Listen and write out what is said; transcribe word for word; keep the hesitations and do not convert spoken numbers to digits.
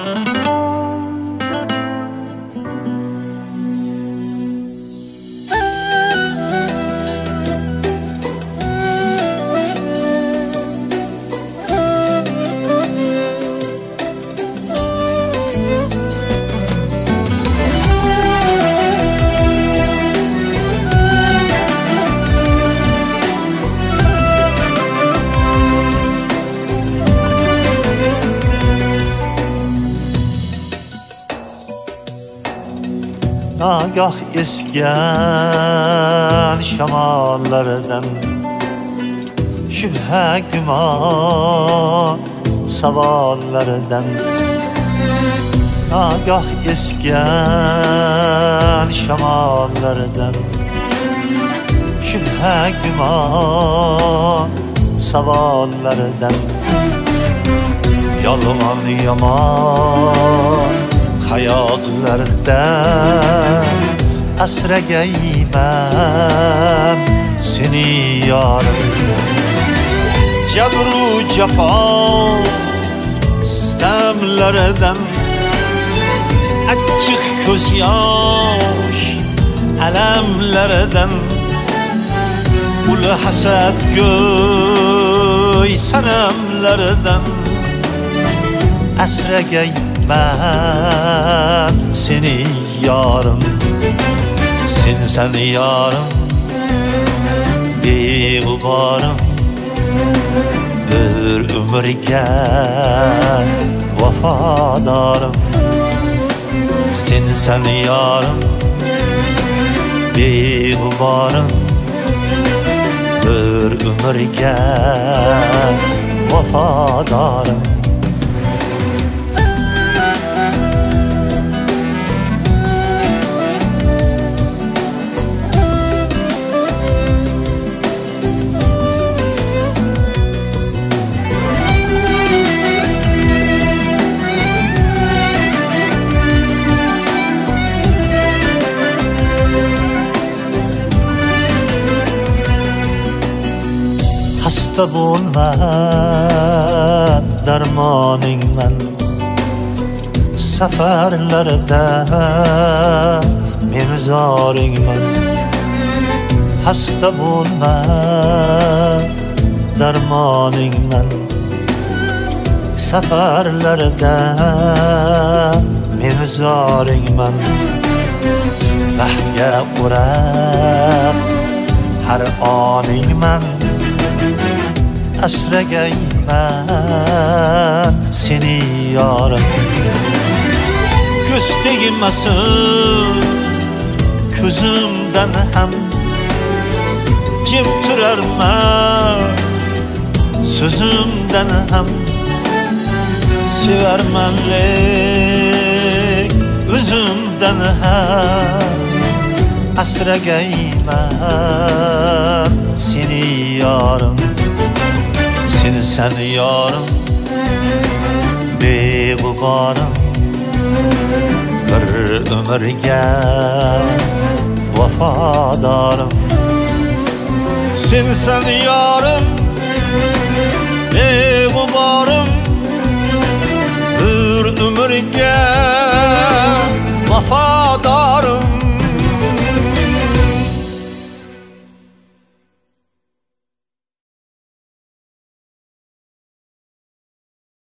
Nagah esgan şamallardan şübhe güman savallardan Nagah esgan şamallardan şübhe güman savallardan Yalvan yaman hayallardan asragayman seni yarım Cebru cefa istemlerden açık göz yaş elemlerden Ul hased göy senemlerden asragayman ben seni yarım Sen sen yarım Dilbarım Bir ömürge Vafadarım Sen sen yarım Dilbarım Bir ömürge Vafadarım Hasta bulma dermaning men Seferlerde men zoring men Hasta bulma dermaning men Seferlerde men zoring men Bahtga uğrab har oning men asragayman seni yarım Göz tegilmesin közümden hem Jim turarman sözümden hem Severmenlik özümden hem asragayman seni yarım Sen sen yarım Beğubarım Bir ömürge Vafadarım Sen sen yarım Beğubarım Bir ömürge